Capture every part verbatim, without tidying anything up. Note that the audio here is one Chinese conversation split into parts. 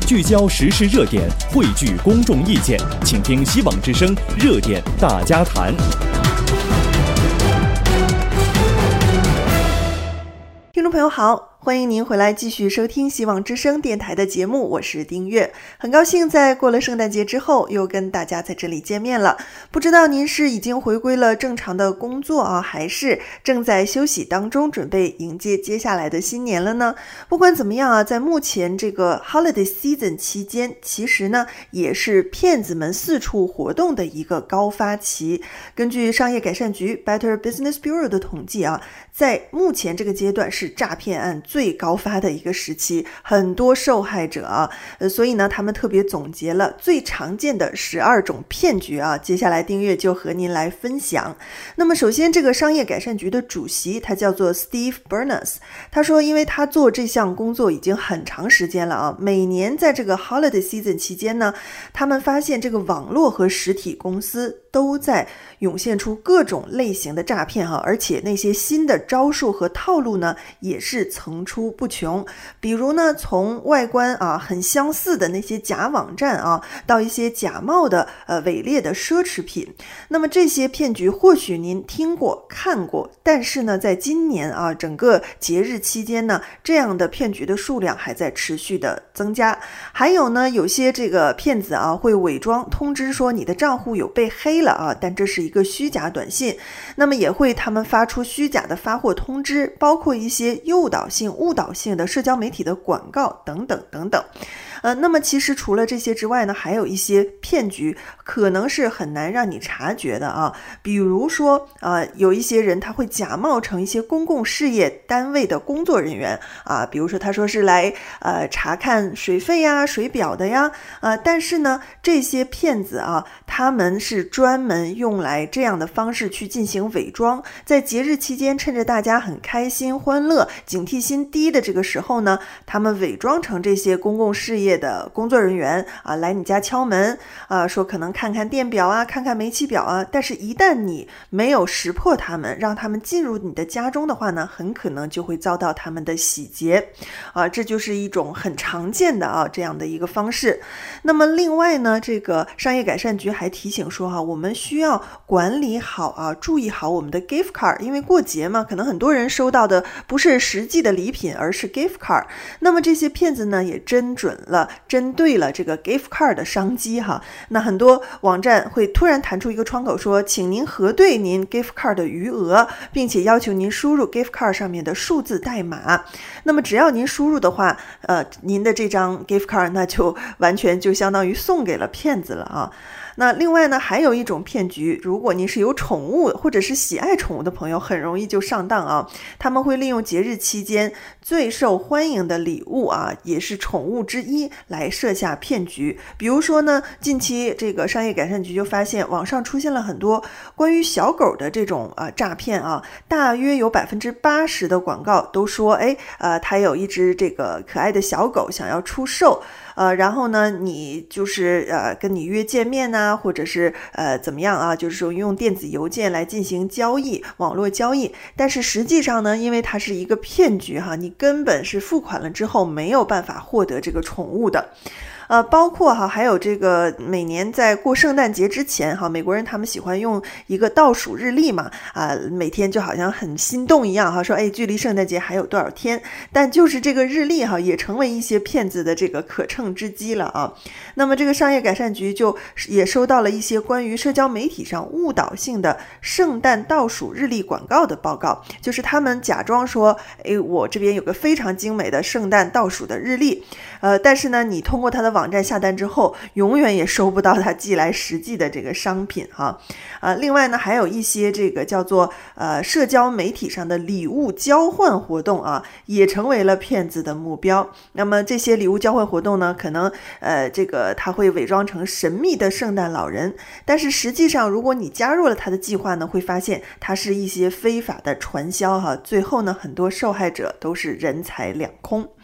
聚焦时事热点，汇聚公众意见，请听希望之声热点大家谈。 听众朋友好，欢迎您回来继续收听希望之声电台的节目，我是丁月，很高兴在过了圣诞节之后又跟大家在这里见面了。不知道您是已经回归了正常的工作啊，还是正在休息当中，准备迎接接下来的新年了呢？不管怎么样啊，在目前这个 holiday season 期间，其实呢也是骗子们四处活动的一个高发期。根据商业改善局 Better Business Bureau 的统计啊，在目前这个阶段是诈骗案最高发的一个时期，很多受害者啊，呃，所以呢，他们特别总结了最常见的十二种骗局啊。接下来丁月就和您来分享。那么，首先这个商业改善局的主席他叫做 Steve Burness， 他说，因为他做这项工作已经很长时间了啊，每年在这个 holiday season 期间呢，他们发现这个网络和实体公司都在涌现出各种类型的诈骗哈，而且那些新的招数和套路呢，也是层出不穷。比如呢，从外观啊很相似的那些假网站啊，到一些假冒的呃伪劣的奢侈品。那么这些骗局或许您听过看过，但是呢，在今年啊整个节日期间呢，这样的骗局的数量还在持续的增加。还有呢，有些这个骗子啊会伪装通知说你的账户有被黑了啊，但这是一个虚假短信。那么也会他们发出虚假的发货通知，包括一些诱导性误导性的社交媒体的广告等等等等。呃，那么其实除了这些之外呢，还有一些骗局可能是很难让你察觉的啊。比如说呃，有一些人他会假冒成一些公共事业单位的工作人员啊，比如说他说是来呃查看水费呀、水表的呀，呃，但是呢，这些骗子啊，他们是专门用来这样的方式去进行伪装，在节日期间趁着大家很开心欢乐、警惕心低的这个时候呢，他们伪装成这些公共事业的工作人员啊，来你家敲门啊，说可能看看电表啊，看看煤气表啊，但是一旦你没有识破他们，让他们进入你的家中的话呢，很可能就会遭到他们的洗劫啊，这就是一种很常见的啊这样的一个方式。那么另外呢，这个商业改善局还提醒说哈、啊，我们需要管理好啊，注意好我们的 gift card， 因为过节嘛，可能很多人收到的不是实际的礼品，而是 gift card。那么这些骗子呢，也针准了、针对了这个 gift card 的商机哈。那很多网站会突然弹出一个窗口说，请您核对您 gift card 的余额，并且要求您输入 gift card 上面的数字代码。那么只要您输入的话，呃，您的这张 gift card 那就完全就相当于送给了骗子了啊。那另外呢，还有一种骗局，如果您是有宠物或者是喜爱宠物的朋友，很容易就上当啊。他们会利用节日期间最受欢迎的礼物啊，也是宠物之一，来设下骗局。比如说呢，近期这个商业改善局就发现网上出现了很多关于小狗的这种啊诈骗啊，大约有百分之八十的广告都说，哎，呃，他有一只这个可爱的小狗想要出售。呃，然后呢，你就是呃跟你约见面呐、啊，或者是呃怎么样啊？就是说用电子邮件来进行交易，网络交易。但是实际上呢，因为它是一个骗局哈，你根本是付款了之后没有办法获得这个宠物的。呃，包括哈，还有这个每年在过圣诞节之前哈，美国人他们喜欢用一个倒数日历嘛，啊，每天就好像很心动一样哈，说哎，距离圣诞节还有多少天？但就是这个日历哈，也成为一些骗子的这个可乘之机了啊。那么这个商业改善局就也收到了一些关于社交媒体上误导性的圣诞倒数日历广告的报告，就是他们假装说，哎，我这边有个非常精美的圣诞倒数的日历，呃，但是呢，你通过他的网站下单之后，永远也收不到他寄来实际的这个商品哈。呃，另外呢，还有一些这个叫做呃社交媒体上的礼物交换活动啊，也成为了骗子的目标。那么这些礼物交换活动呢，可能呃这个他会伪装成神秘的圣诞老人，但是实际上如果你加入了他的计划呢，会发现它是一些非法的传销哈。最后呢，很多受害者都是人财两空。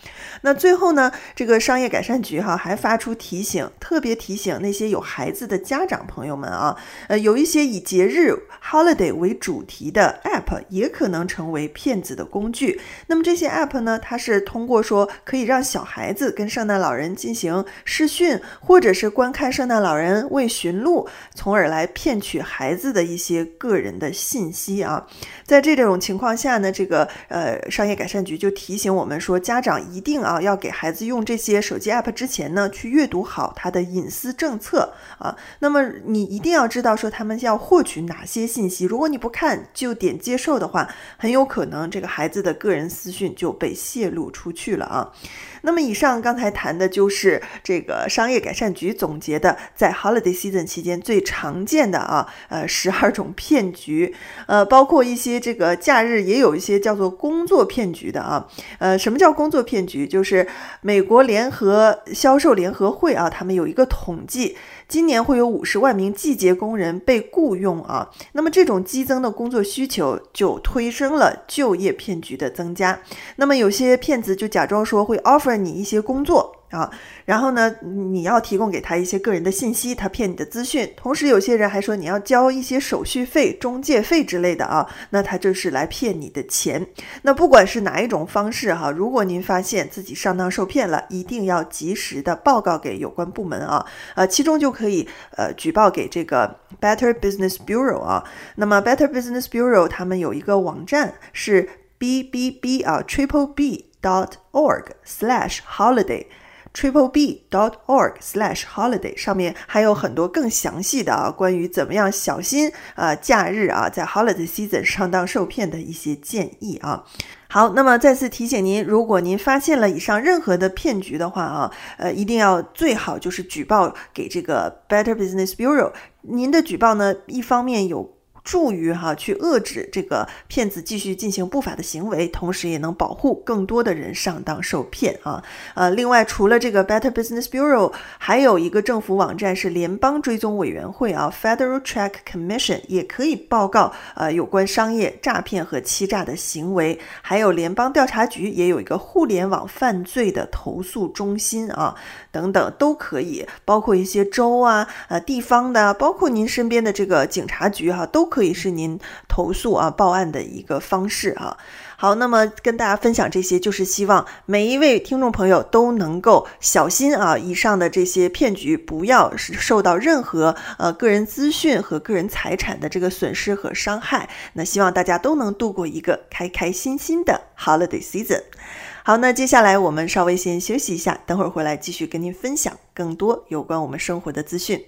那最后呢，这个商业改善局哈还发出提醒，特别提醒那些有孩子的家长朋友们啊，呃，有一些以节日 holiday 为主题的 app 也可能成为骗子的工具。那么这些 app 呢，它是通过说可以让小孩子跟圣诞老人进行视讯，或者是观看圣诞老人为驯鹿，从而来骗取孩子的一些个人的信息啊。在这种情况下呢，这个呃商业改善局就提醒我们说，家长一定啊要给孩子用这些手机 app 之前呢，去阅读好他的隐私政策啊。那么你一定要知道说他们要获取哪些信息，如果你不看就点接受的话，很有可能这个孩子的个人私讯就被泄露出去了啊。那么以上刚才谈的就是这个商业改善局总结的在 holiday season 期间最常见的啊呃十二种骗局，呃包括一些这个假日也有一些叫做工作骗局的啊。呃什么叫工作骗局？就是美国联合销售联合会啊，他们有一个统计，今年会有五十万名季节工人被雇佣啊。那么这种激增的工作需求就推升了就业骗局的增加。那么有些骗子就假装说会 offer 你一些工作啊，然后呢你要提供给他一些个人的信息，他骗你的资讯，同时有些人还说你要交一些手续费、中介费之类的啊，那他就是来骗你的钱。那不管是哪一种方式哈、啊，如果您发现自己上当受骗了，一定要及时的报告给有关部门啊，呃，其中就可以呃举报给这个 Better Business Bureau 啊。那么 Better Business Bureau 他们有一个网站是 B B B 啊 triple B dot org slash holiday triple b dot org slash holiday 上面还有很多更详细的啊关于怎么样小心啊假日啊在 holiday season 上当受骗的一些建议啊。好，那么再次提醒您，如果您发现了以上任何的骗局的话啊，呃，一定要最好就是举报给这个 Better Business Bureau。您的举报呢，一方面有助于哈去遏制这个骗子继续进行不法的行为，同时也能保护更多的人上当受骗啊。呃，另外除了这个 Better Business Bureau， 还有一个政府网站是联邦追踪委员会啊 Federal Track Commission， 也可以报告呃有关商业诈骗和欺诈的行为。还有联邦调查局也有一个互联网犯罪的投诉中心啊，等等都可以，包括一些州啊、呃地方的，包括您身边的这个警察局哈、啊，都可以是您投诉啊报案的一个方式啊。好，那么跟大家分享这些，就是希望每一位听众朋友都能够小心啊，以上的这些骗局不要受到任何呃个人资讯和个人财产的这个损失和伤害。那希望大家都能度过一个开开心心的 Holiday Season。好，那接下来我们稍微先休息一下，等会儿回来继续跟您分享更多有关我们生活的资讯。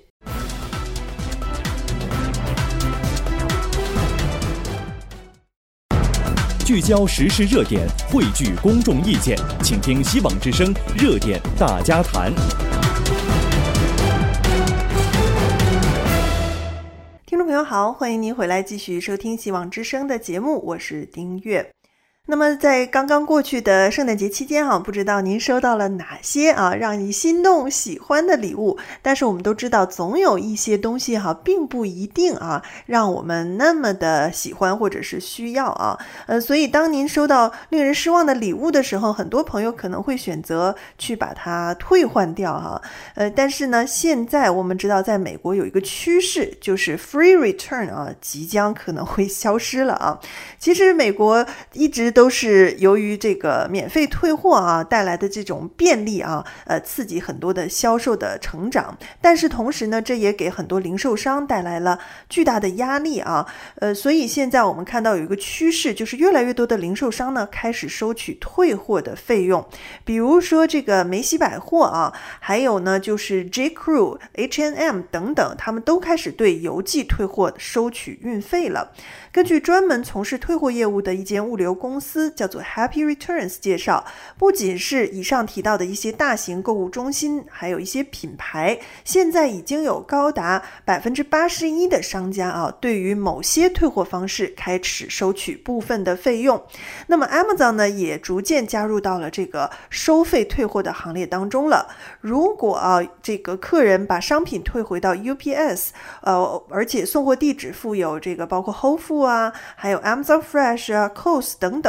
聚焦时事热点，汇聚公众意见，请听希望之声热点大家谈。 听众朋友好，欢迎您回来继续收听希望之声的节目，我是丁月。那么在刚刚过去的圣诞节期间啊，不知道您收到了哪些啊让你心动喜欢的礼物？但是我们都知道，总有一些东西哈、啊，并不一定啊让我们那么的喜欢或者是需要啊。呃，所以当您收到令人失望的礼物的时候，很多朋友可能会选择去把它退换掉哈、啊。呃，但是呢，现在我们知道，在美国有一个趋势，就是 free return 啊，即将可能会消失了啊。其实美国一直都是由于这个免费退货啊带来的这种便利啊，呃，刺激很多的销售的成长。但是同时呢，这也给很多零售商带来了巨大的压力啊。呃，所以现在我们看到有一个趋势，就是越来越多的零售商呢开始收取退货的费用。比如说这个梅西百货啊，还有呢就是 J. Crew、H and M 等等，他们都开始对邮寄退货收取运费了。根据专门从事退货业务的一间物流公司叫做 Happy Returns 介绍，不仅是以上提到的一些大型购物中心，还有一些品牌，现在已经有高达 百分之八十一 的商家啊，对于某些退货方式开始收取部分的费用。那么 Amazon 呢，也逐渐加入到了这个收费退货的行列当中了。如果啊，这个客人把商品退回到 U P S， 呃，而且送货地址附有这个包括 Whole Foods啊，还有 Amazon Fresh 啊 Coles 等等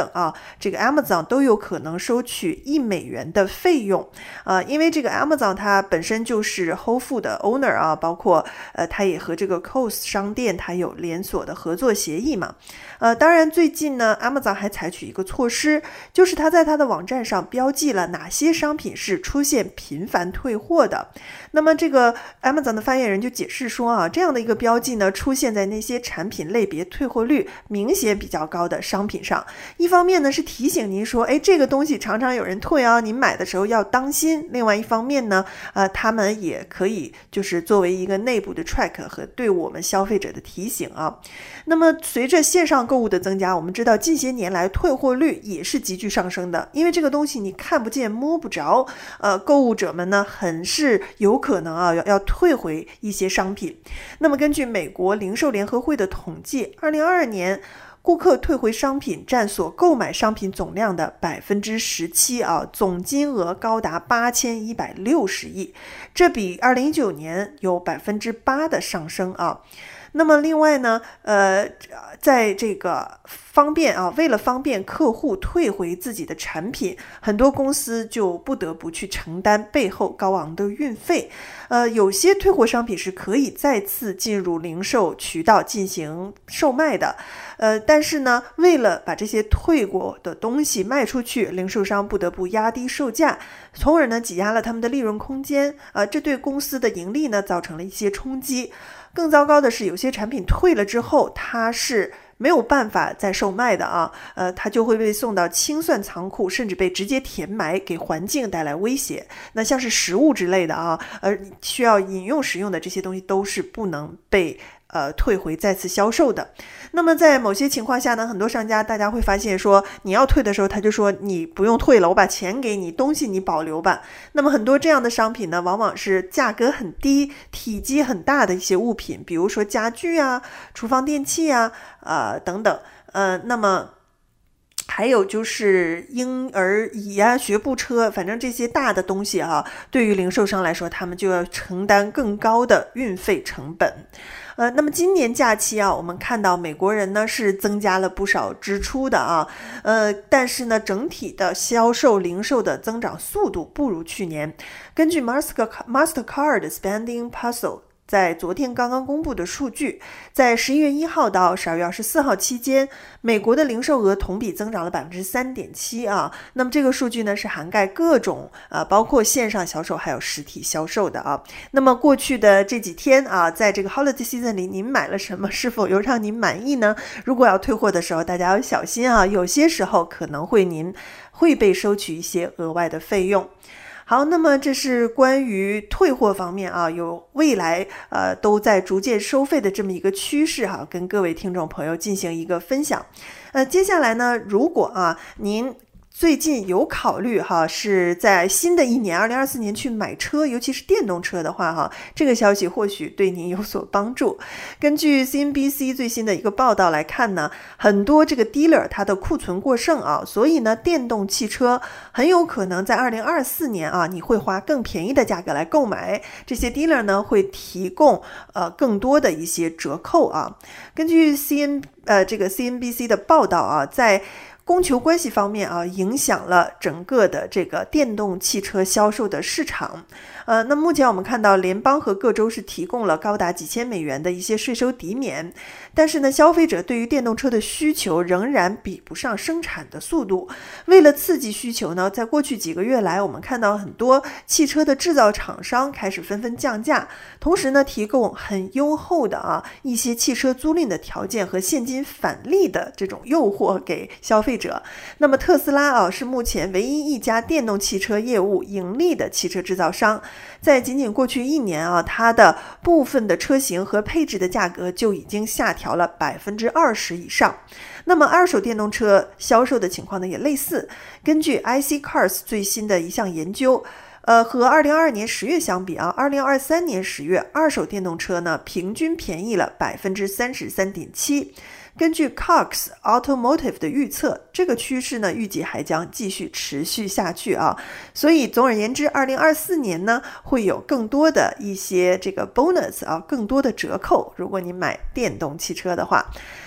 等啊，这个 Amazon 都有可能收取一美元的费用啊，因为这个 Amazon 它本身就是 Whole Foods 的 owner 啊，包括呃，它也和这个 Coles 商店它有连锁的合作协议嘛。呃，当然最近呢 Amazon 还采取一个措施，就是它在它的网站上标记了哪些商品是出现频繁退货的。那么这个 Amazon 的发言人就解释说啊，这样的一个标记呢，出现在那些产品类别退货率明显比较高的商品上。一方面呢是提醒您说，哎，这个东西常常有人退啊，您买的时候要当心。另外一方面呢，呃，他们也可以就是作为一个内部的 track 和对我们消费者的提醒啊。那么随着线上购物的增加，我们知道近些年来退货率也是急剧上升的，因为这个东西你看不见摸不着，呃，购物者们呢很是有可能啊要要退回一些商品。那么根据美国零售联合会的统计，二零二二年顾客退回商品占所购买商品总量的 百分之十七 啊，总金额高达八千一百六十亿，这比二零一九年有 百分之八 的上升啊。那么另外呢，呃，在这个方便啊，为了方便客户退回自己的产品，很多公司就不得不去承担背后高昂的运费。呃，有些退货商品是可以再次进入零售渠道进行售卖的。呃，但是呢，为了把这些退过的东西卖出去，零售商不得不压低售价，从而呢挤压了他们的利润空间。呃，这对公司的盈利呢造成了一些冲击。更糟糕的是，有些产品退了之后，它是没有办法再售卖的啊，呃，它就会被送到清算仓库，甚至被直接填埋，给环境带来威胁。那像是食物之类的啊，呃，需要饮用食用的这些东西都是不能被呃退回再次销售的。那么在某些情况下呢，很多商家大家会发现说，你要退的时候他就说你不用退了，我把钱给你，东西你保留吧。那么很多这样的商品呢，往往是价格很低体积很大的一些物品，比如说家具啊、厨房电器啊、呃、等等。呃，那么还有就是婴儿椅啊、学步车，反正这些大的东西啊，对于零售商来说，他们就要承担更高的运费成本。呃，那么今年假期啊，我们看到美国人呢是增加了不少支出的啊，呃，但是呢，整体的销售零售的增长速度不如去年。根据 Master Mastercard Spending Puzzle在昨天刚刚公布的数据，在十一月一号到十二月二十四号期间，美国的零售额同比增长了 百分之三点七 啊。那么这个数据呢是涵盖各种啊，包括线上销售还有实体销售的啊。那么过去的这几天啊，在这个 Holiday Season 里，您买了什么？是否有让您满意呢？如果要退货的时候，大家要小心啊，有些时候可能会您会被收取一些额外的费用。好，那么这是关于退货方面啊，有未来呃都在逐渐收费的这么一个趋势哈，跟各位听众朋友进行一个分享。呃，接下来呢，如果啊您最近有考虑哈，是在新的一年二零二四年去买车，尤其是电动车的话哈，这个消息或许对您有所帮助。根据 C N B C 最新的一个报道来看呢，很多这个 dealer 它的库存过剩啊，所以呢，电动汽车很有可能在二零二四年啊，你会花更便宜的价格来购买。这些 dealer 呢会提供呃更多的一些折扣啊。根据 C N 呃这个 C N B C 的报道啊，在供求关系方面啊，影响了整个的这个电动汽车销售的市场。呃，那目前我们看到联邦和各州是提供了高达几千美元的一些税收抵免，但是呢，消费者对于电动车的需求仍然比不上生产的速度。为了刺激需求呢，在过去几个月来，我们看到很多汽车的制造厂商开始纷纷降价，同时呢，提供很优厚的啊一些汽车租赁的条件和现金返利的这种诱惑给消费者。那么特斯拉啊是目前唯一一家电动汽车业务盈利的汽车制造商，在仅仅过去一年啊，它的部分的车型和配置的价格就已经下调了 百分之二十 以上。那么二手电动车销售的情况呢也类似。根据 I C Cars 最新的一项研究，呃，和二零二二年十月相比啊，二零二三年十月二手电动车呢平均便宜了 百分之三十三点七。根据 Cox Automotive 的预测，这个趋势呢预计还将继续持续下去啊。所以总而言之，二零二四年呢会有更多的一些这个 bonus 啊，更多的折扣，如果你买电动汽车的话。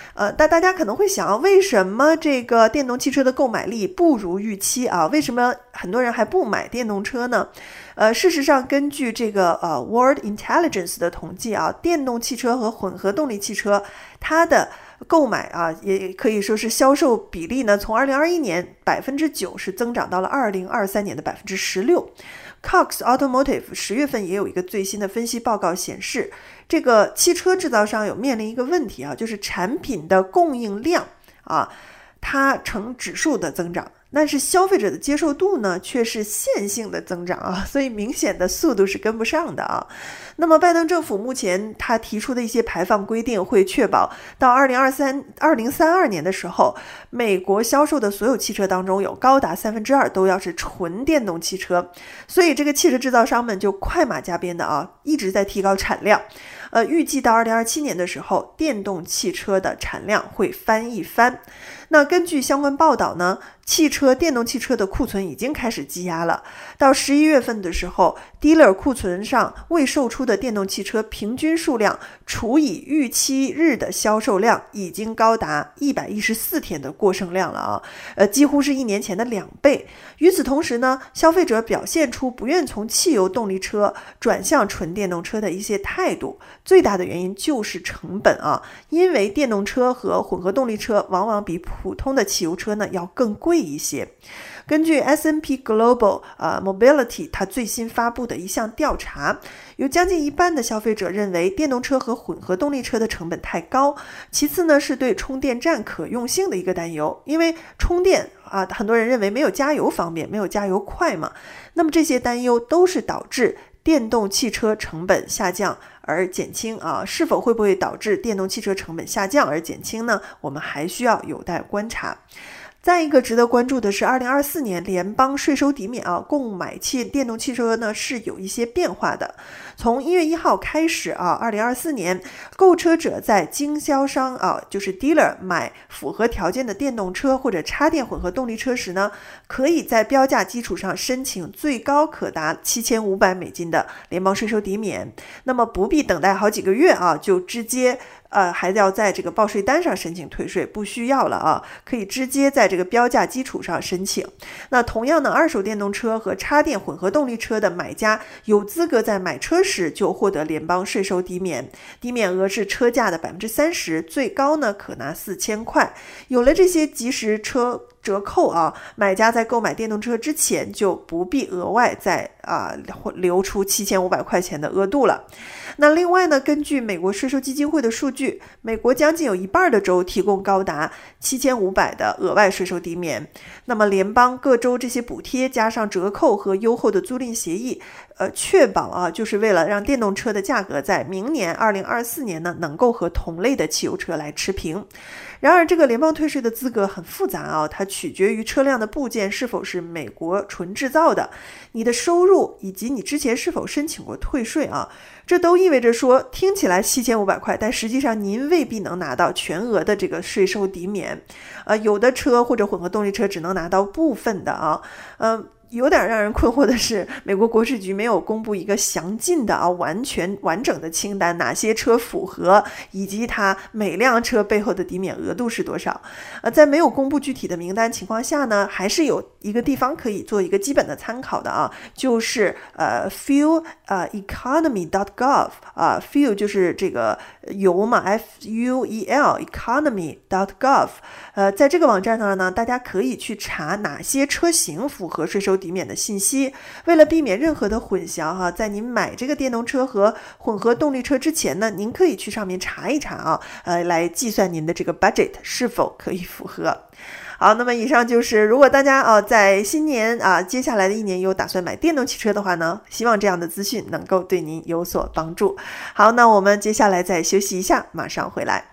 呃，但大家可能会想，为什么这个电动汽车的购买力不如预期啊？为什么很多人还不买电动车呢？呃，事实上，根据这个呃 World Intelligence 的统计啊，电动汽车和混合动力汽车它的购买啊，也可以说是销售比例呢，从二零二一年百分之九是增长到了二零二三年的百分之十六。Cox Automotive 十月份也有一个最新的分析报告显示，这个汽车制造商有面临一个问题啊，就是产品的供应量啊，它呈指数的增长，但是消费者的接受度呢却是线性的增长啊，所以明显的速度是跟不上的啊。那么拜登政府目前他提出的一些排放规定会确保到二零二三、二零三二年的时候，美国销售的所有汽车当中有高达三分之二都要是纯电动汽车，所以这个汽车制造商们就快马加鞭的啊，一直在提高产量。呃，预计到二零二七年的时候，电动汽车的产量会翻一番。那根据相关报道呢，汽车电动汽车的库存已经开始积压了。到十一月份的时候 ，dealer 库存上未售出的电动汽车平均数量除以预期日的销售量，已经高达一百一十四天的过剩量了啊，呃，几乎是一年前的两倍。与此同时呢，消费者表现出不愿从汽油动力车转向纯电动车的一些态度。最大的原因就是成本啊，因为电动车和混合动力车往往比普通的汽油车呢要更贵一些。根据 S and P Global、呃、Mobility 它最新发布的一项调查，有将近一半的消费者认为电动车和混合动力车的成本太高，其次呢是对充电站可用性的一个担忧，因为充电啊，很多人认为没有加油方便，没有加油快嘛，那么这些担忧都是导致电动汽车成本下降而减轻啊，是否会不会导致电动汽车成本下降而减轻呢？我们还需要有待观察。再一个值得关注的是二零二四年联邦税收抵免啊，购买汽电动汽车呢是有一些变化的。从一月一号开始啊，二零二四年购车者在经销商啊，就是 dealer 买符合条件的电动车或者插电混合动力车时呢，可以在标价基础上申请最高可达七千五百美金的联邦税收抵免。那么不必等待好几个月啊，就直接呃，还要在这个报税单上申请退税，不需要了啊，可以直接在这个标价基础上申请。那同样呢，二手电动车和插电混合动力车的买家有资格在买车时就获得联邦税收抵免，抵免额是车价的 百分之三十， 最高呢可拿四千块。有了这些即时车折扣啊，买家在购买电动车之前就不必额外再啊留出七千五百块钱的额度了。那另外呢，根据美国税收基金会的数据，美国将近有一半的州提供高达七千五百的额外税收抵免。那么联邦各州这些补贴加上折扣和优厚的租赁协议，呃，确保啊，就是为了让电动车的价格在明年二零二四年呢能够和同类的汽油车来持平。然而这个联邦退税的资格很复杂啊，它取决于车辆的部件是否是美国纯制造的，你的收入以及你之前是否申请过退税啊，这都意味着说听起来七千五百块，但实际上您未必能拿到全额的这个税收抵免。呃，有的车或者混合动力车只能拿到部分的啊，呃有点让人困惑的是，美国国税局没有公布一个详尽的啊完全完整的清单，哪些车符合，以及它每辆车背后的抵免额度是多少。呃，在没有公布具体的名单情况下呢，还是有一个地方可以做一个基本的参考的啊，就是呃 fuel 呃 economy dot gov 啊 fuel 就是这个油嘛 F U E L economy dot gov 呃，在这个网站上呢，大家可以去查哪些车型符合税收抵免的信息。为了避免任何的混淆哈，在您买这个电动车和混合动力车之前呢，您可以去上面查一查啊，呃，来计算您的这个 budget 是否可以符合。好，那么以上就是如果大家啊在新年啊接下来的一年有打算买电动汽车的话呢，希望这样的资讯能够对您有所帮助。好，那我们接下来再休息一下，马上回来。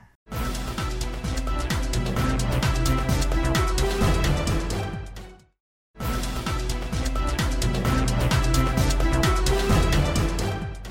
听众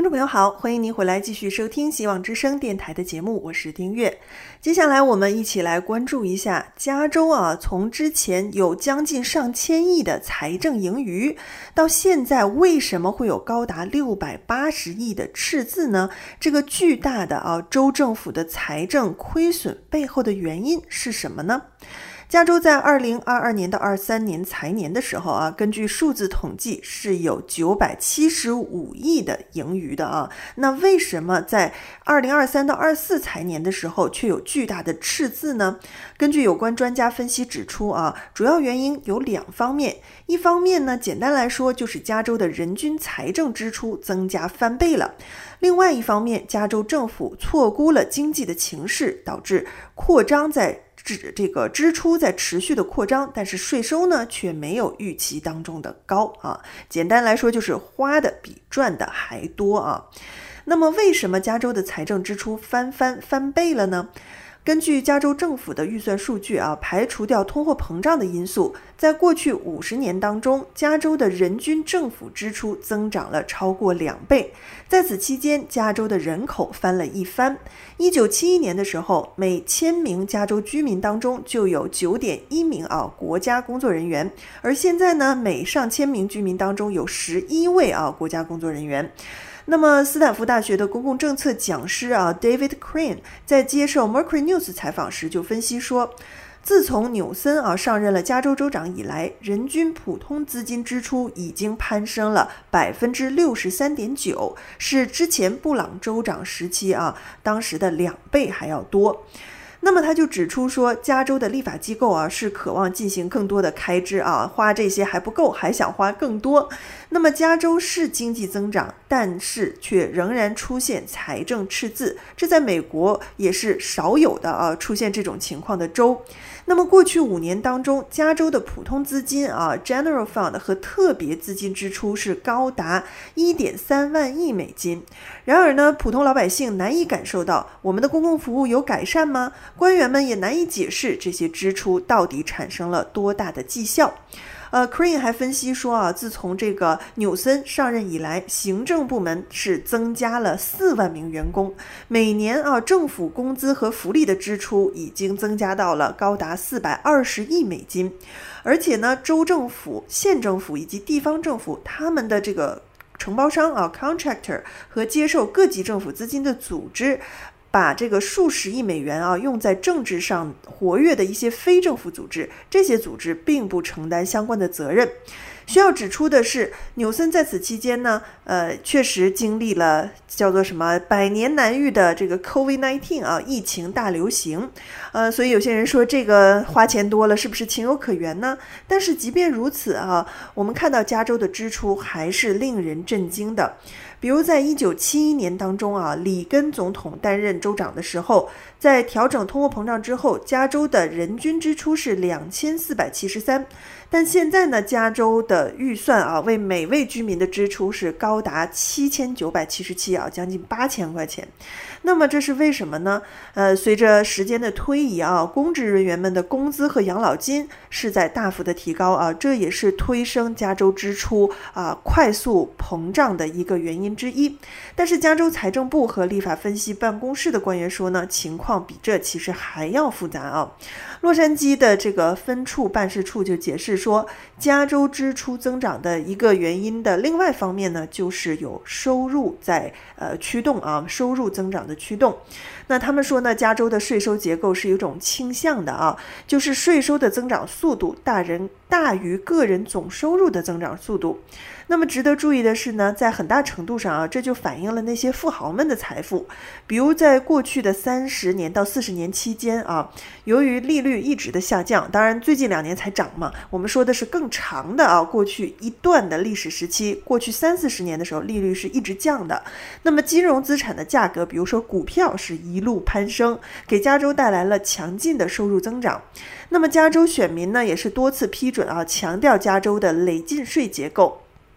众朋友好，欢迎您回来继续收听希望之声电台的节目，我是丁月。接下来我们一起来关注一下加州啊，从之前有将近上千亿的财政盈余，到现在为什么会有高达六百八十亿的赤字呢？这个巨大的啊州政府的财政亏损背后的原因是什么呢？加州在二零二二年到二三年财年的时候啊，根据数字统计是有九百七十五亿的盈余的啊。那为什么在二零二三到二四财年的时候却有巨大的赤字呢？根据有关专家分析指出啊，主要原因有两方面。一方面呢，简单来说就是加州的人均财政支出增加翻倍了。另外一方面，加州政府错估了经济的情势，导致扩张在指这个支出在持续的扩张，但是税收呢却没有预期当中的高啊。简单来说就是花的比赚的还多啊。那么为什么加州的财政支出翻番翻倍了呢？根据加州政府的预算数据啊，排除掉通货膨胀的因素，在过去五十年当中，加州的人均政府支出增长了超过两倍。在此期间，加州的人口翻了一番。一九七一年的时候，每千名加州居民当中就有 九点一名啊国家工作人员，而现在呢，每上千名居民当中有十一位啊国家工作人员。那么斯坦福大学的公共政策讲师啊 David Crane 在接受 Mercury News 采访时就分析说，自从纽森啊上任了加州州长以来，人均普通资金支出已经攀升了 百分之六十三点九， 是之前布朗州长时期啊当时的两倍还要多。那么他就指出说，加州的立法机构啊是渴望进行更多的开支啊，花这些还不够，还想花更多。那么加州是经济增长，但是却仍然出现财政赤字，这在美国也是少有的啊出现这种情况的州。那么过去五年当中，加州的普通资金啊 General Fund 和特别资金支出是高达 一点三万亿美金。然而呢，普通老百姓难以感受到我们的公共服务有改善吗？官员们也难以解释这些支出到底产生了多大的绩效。呃 Crane 还分析说啊，自从这个纽森上任以来，行政部门是增加了四万名员工，每年啊政府工资和福利的支出已经增加到了高达四百二十亿美金。而且呢，州政府、县政府以及地方政府他们的这个承包商啊 contractor 和接受各级政府资金的组织，把这个数十亿美元啊用在政治上活跃的一些非政府组织，这些组织并不承担相关的责任。需要指出的是，纽森在此期间呢，呃，确实经历了叫做什么百年难遇的这个 COVID 十九 啊疫情大流行，呃，所以有些人说这个花钱多了，是不是情有可原呢？但是即便如此啊，我们看到加州的支出还是令人震惊的。比如在一九七一年当中啊，里根总统担任州长的时候，在调整通货膨胀之后，加州的人均支出是两千四百七十三，但现在呢，加州的预算啊，为每位居民的支出是高达七千九百七十七啊，将近八千块钱。那么这是为什么呢？呃，随着时间的推移啊，公职人员们的工资和养老金是在大幅的提高啊，这也是推升加州支出啊快速膨胀的一个原因之一。但是加州财政部和立法分析办公室的官员说呢，情况比这其实还要复杂啊。洛杉矶的这个分处办事处就解释说，加州支出增长的一个原因的另外方面呢，就是有收入在呃驱动啊，收入增长的驱动。那他们说呢，加州的税收结构是有一种倾向的啊，就是税收的增长速度大人大于个人总收入的增长速度。那么值得注意的是呢，在很大程度上啊，这就反映了那些富豪们的财富。比如在过去的三十年到四十年期间啊，由于利率一直的下降，当然最近两年才涨嘛，我们说的是更长的啊，过去一段的历史时期，过去三四十年的时候，利率是一直降的。那么金融资产的价格，比如说股票，是一路攀升，给加州带来了强劲的收入增长。那么加州选民呢，也是多次批准啊，强调加州的累进税结构。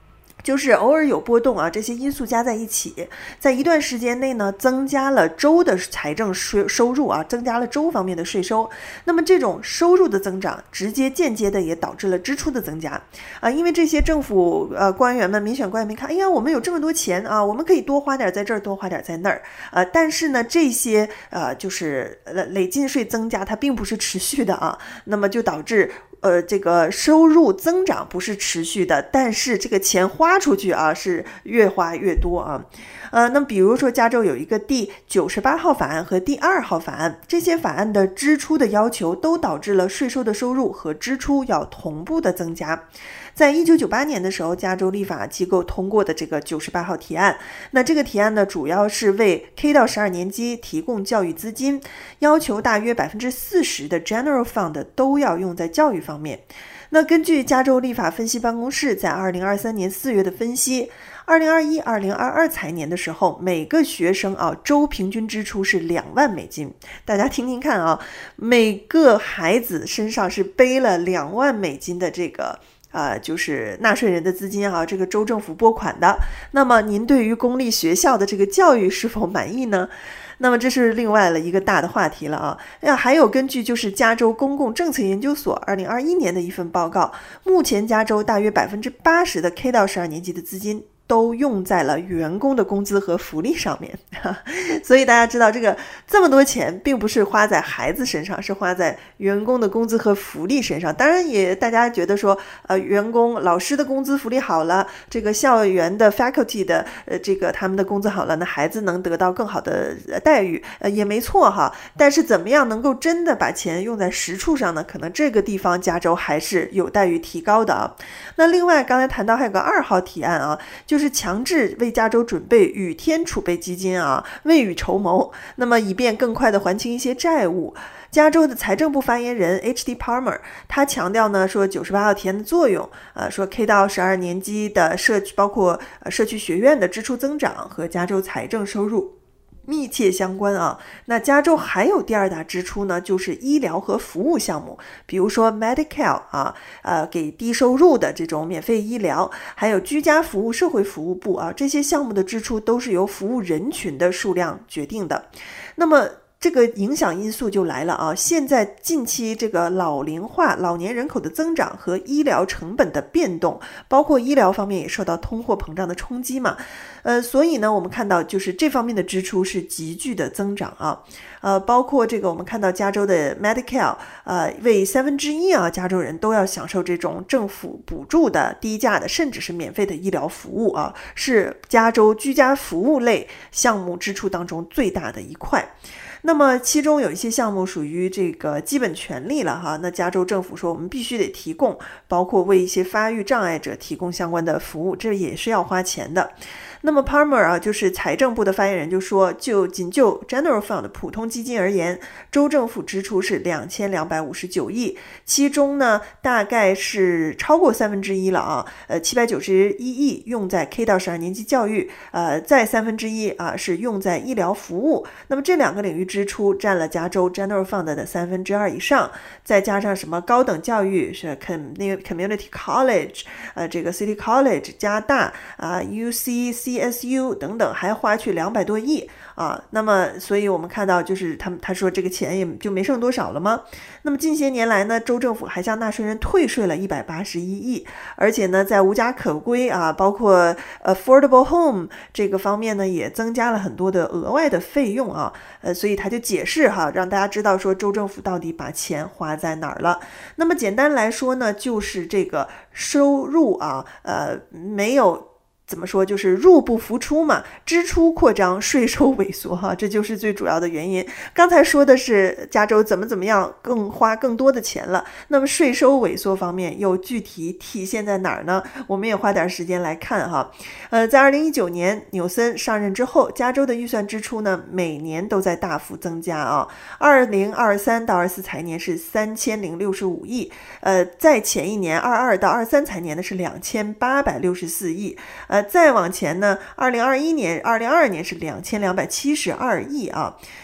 就是偶尔有波动啊，这些因素加在一起，在一段时间内呢，增加了州的财政税收入啊，增加了州方面的税收。那么这种收入的增长，直接间接的也导致了支出的增加啊，因为这些政府呃官员们、民选官员们看，哎呀，我们有这么多钱啊，我们可以多花点在这儿，多花点在那儿，呃，但是呢，这些呃就是呃累进税增加，它并不是持续的啊，那么就导致。呃，这个收入增长不是持续的，但是这个钱花出去啊是越花越多啊。呃，那比如说加州有一个第九十八号法案和第二号法案，这些法案的支出的要求都导致了税收的收入和支出要同步的增加。在一九九八年的时候，加州立法机构通过的这个九十八号提案，那这个提案呢，主要是为 K 到十二年级提供教育资金，要求大约百分之四十的 General Fund 都要用在教育方面。那根据加州立法分析办公室在二零二三年四月的分析，二零二一、二零二二财年的时候，每个学生啊，州平均支出是两万美金。大家听听看啊，每个孩子身上是背了两万美金的这个。呃，就是纳税人的资金啊，这个州政府拨款的。那么您对于公立学校的这个教育是否满意呢？那么这是另外了一个大的话题了啊。那还有根据就是加州公共政策研究所二零二一年的一份报告，目前加州大约百分之八十的 K 到十二年级的资金都用在了员工的工资和福利上面，所以大家知道这个这么多钱并不是花在孩子身上，是花在员工的工资和福利身上。当然也大家觉得说呃，员工老师的工资福利好了，这个校园的 faculty 的呃这个他们的工资好了，那孩子能得到更好的待遇呃也没错哈。但是怎么样能够真的把钱用在实处上呢？可能这个地方加州还是有待于提高的啊。那另外刚才谈到还有个二号提案啊，就是强制为加州准备雨天储备基金啊，未雨绸缪，那么以便更快的还清一些债务。加州的财政部发言人 H D Palmer 他强调呢，说九十八号提案的作用，呃，说 K 到十二年级的社区，包括呃社区学院的支出增长和加州财政收入密切相关啊。那加州还有第二大支出呢，就是医疗和服务项目，比如说 Medi-Cal 啊，呃，给低收入的这种免费医疗，还有居家服务社会服务部啊，这些项目的支出都是由服务人群的数量决定的。那么这个影响因素就来了啊！现在近期这个老龄化、老年人口的增长和医疗成本的变动，包括医疗方面也受到通货膨胀的冲击嘛，呃，所以呢，我们看到就是这方面的支出是急剧的增长啊，呃，包括这个我们看到加州的 Medi-Cal， 呃，为三分之一啊加州人都要享受这种政府补助的低价的甚至是免费的医疗服务啊，是加州居家服务类项目支出当中最大的一块。那么其中有一些项目属于这个基本权利了哈，那加州政府说我们必须得提供，包括为一些发育障碍者提供相关的服务，这也是要花钱的。那么 Palmer 啊，就是财政部的发言人就说，就仅就 General Fund 普通基金而言，州政府支出是两千两百五十九亿，其中呢大概是超过三分之一了啊，呃七百九十一亿用在 K 到十二年级教育，呃再三分之一啊是用在医疗服务。那么这两个领域支出占了加州 General Fund 的三分之二以上，再加上什么高等教育是 Community College， 呃这个 City College 加大啊 U C C S U 等等，还花去两百多亿啊。那么所以我们看到就是他们他说这个钱也就没剩多少了吗？那么近些年来呢，州政府还向纳税人退税了一百八十一亿，而且呢在无家可归啊，包括 affordable home 这个方面呢也增加了很多的额外的费用啊。呃所以他就解释哈，让大家知道说州政府到底把钱花在哪儿了。那么简单来说呢，就是这个收入啊呃没有怎么说，就是入不敷出嘛，支出扩张，税收萎缩哈，这就是最主要的原因。刚才说的是加州怎么怎么样更花更多的钱了，那么税收萎缩方面又具体体现在哪儿呢？我们也花点时间来看哈。呃，在二零一九年纽森上任之后，加州的预算支出呢每年都在大幅增加啊。二零二三到二四财年是三千零六十五亿，呃，在前一年二二到二三财年呢是两千八百六十四亿。呃，再往前呢，二零二一年、二零二二年是两千两百七十二亿啊。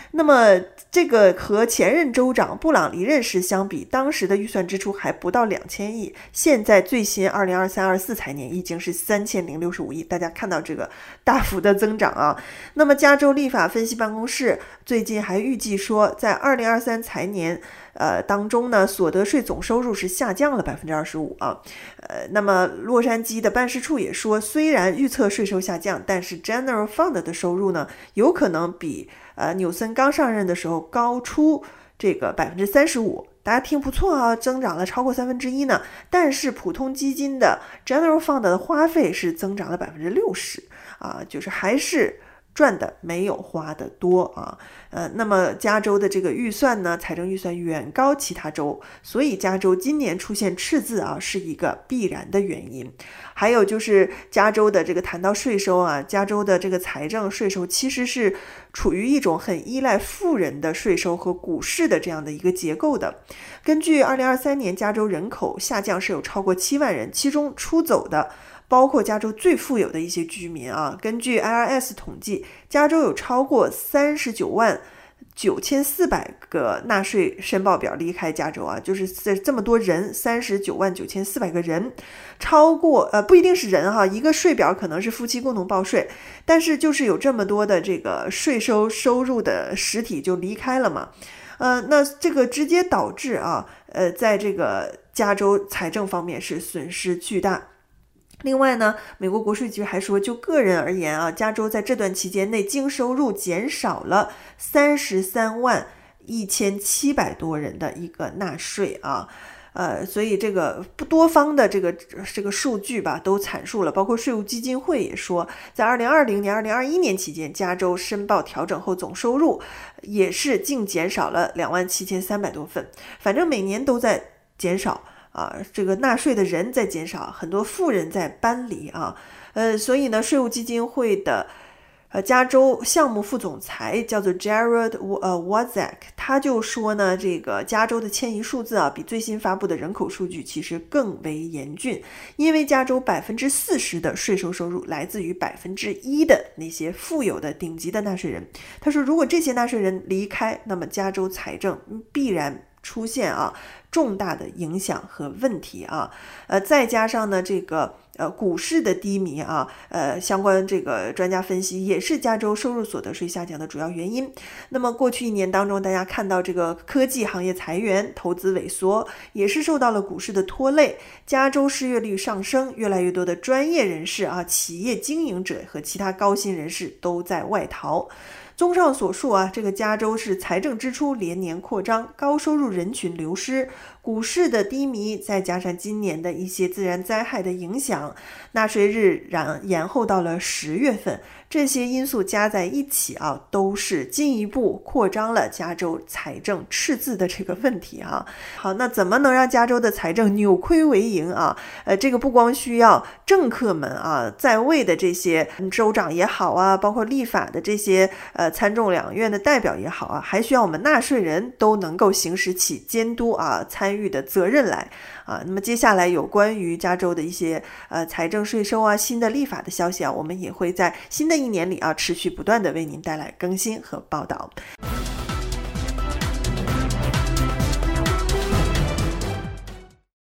那么这个和前任州长布朗离任时相比，当时的预算支出还不到两千亿，现在最新二零二三二四财年已经是三千零六十五亿，大家看到这个大幅的增长啊。那么加州立法分析办公室最近还预计说，在二零二三财年呃当中呢，所得税总收入是下降了百分之二十五啊。呃，那么洛杉矶的办事处也说，虽然预测税收下降，但是 General Fund 的收入呢，有可能比呃纽森刚上任的时候高出这个百分之三十五。大家听不错啊，增长了超过三分之一呢。但是普通基金的 General Fund 的花费是增长了百分之六十啊，就是还是赚的没有花的多啊。呃，那么加州的这个预算呢，财政预算远高其他州，所以加州今年出现赤字啊，是一个必然的原因。还有就是加州的这个谈到税收啊，加州的这个财政税收其实是处于一种很依赖富人的税收和股市的这样的一个结构的。根据二零二三年加州人口下降是有超过七万人，其中出走的包括加州最富有的一些居民啊。根据 I R S 统计，加州有超过三十九万九千四百个纳税申报表离开加州啊，就是这么多人，三十九万九千四百个人，超过呃不一定是人哈，一个税表可能是夫妻共同报税，但是就是有这么多的这个税收收入的实体就离开了嘛。呃，那这个直接导致啊，呃，在这个加州财政方面是损失巨大。另外呢，美国国税局还说，就个人而言啊，加州在这段期间内净收入减少了三十三万一千七百多人的一个纳税啊。呃，所以这个不多方的这个这个数据吧，都阐述了，包括税务基金会也说，在二零二零年、二零二一年期间，加州申报调整后总收入也是净减少了两万七千三百多份，反正每年都在减少啊，这个纳税的人在减少，很多富人在搬离啊，呃，所以呢，税务基金会的呃，加州项目副总裁叫做 Jared 呃 Wozak， 他就说呢，这个加州的迁移数字啊，比最新发布的人口数据其实更为严峻，因为加州百分之四十的税收收入来自于百分之一的那些富有的顶级的纳税人。他说，如果这些纳税人离开，那么加州财政必然出现啊重大的影响和问题啊，呃，再加上呢这个呃股市的低迷啊，呃，相关这个专家分析也是加州收入所得税下降的主要原因。那么过去一年当中，大家看到这个科技行业裁员、投资萎缩，也是受到了股市的拖累。加州失业率上升，越来越多的专业人士啊、企业经营者和其他高薪人士都在外逃。综上所述啊，这个加州是财政支出连年扩张，高收入人群流失，股市的低迷，再加上今年的一些自然灾害的影响，纳税日然延后到了十月份，这些因素加在一起啊，都是进一步扩张了加州财政赤字的这个问题啊。好，那怎么能让加州的财政扭亏为盈啊？呃，这个不光需要政客们啊，在位的这些州长也好啊，包括立法的这些呃参众两院的代表也好啊，还需要我们纳税人都能够行使起监督啊、参与的责任来啊。那么接下来有关于加州的一些呃财政税收啊、新的立法的消息啊，我们也会在新的一年里啊持续不断的为您带来更新和报道。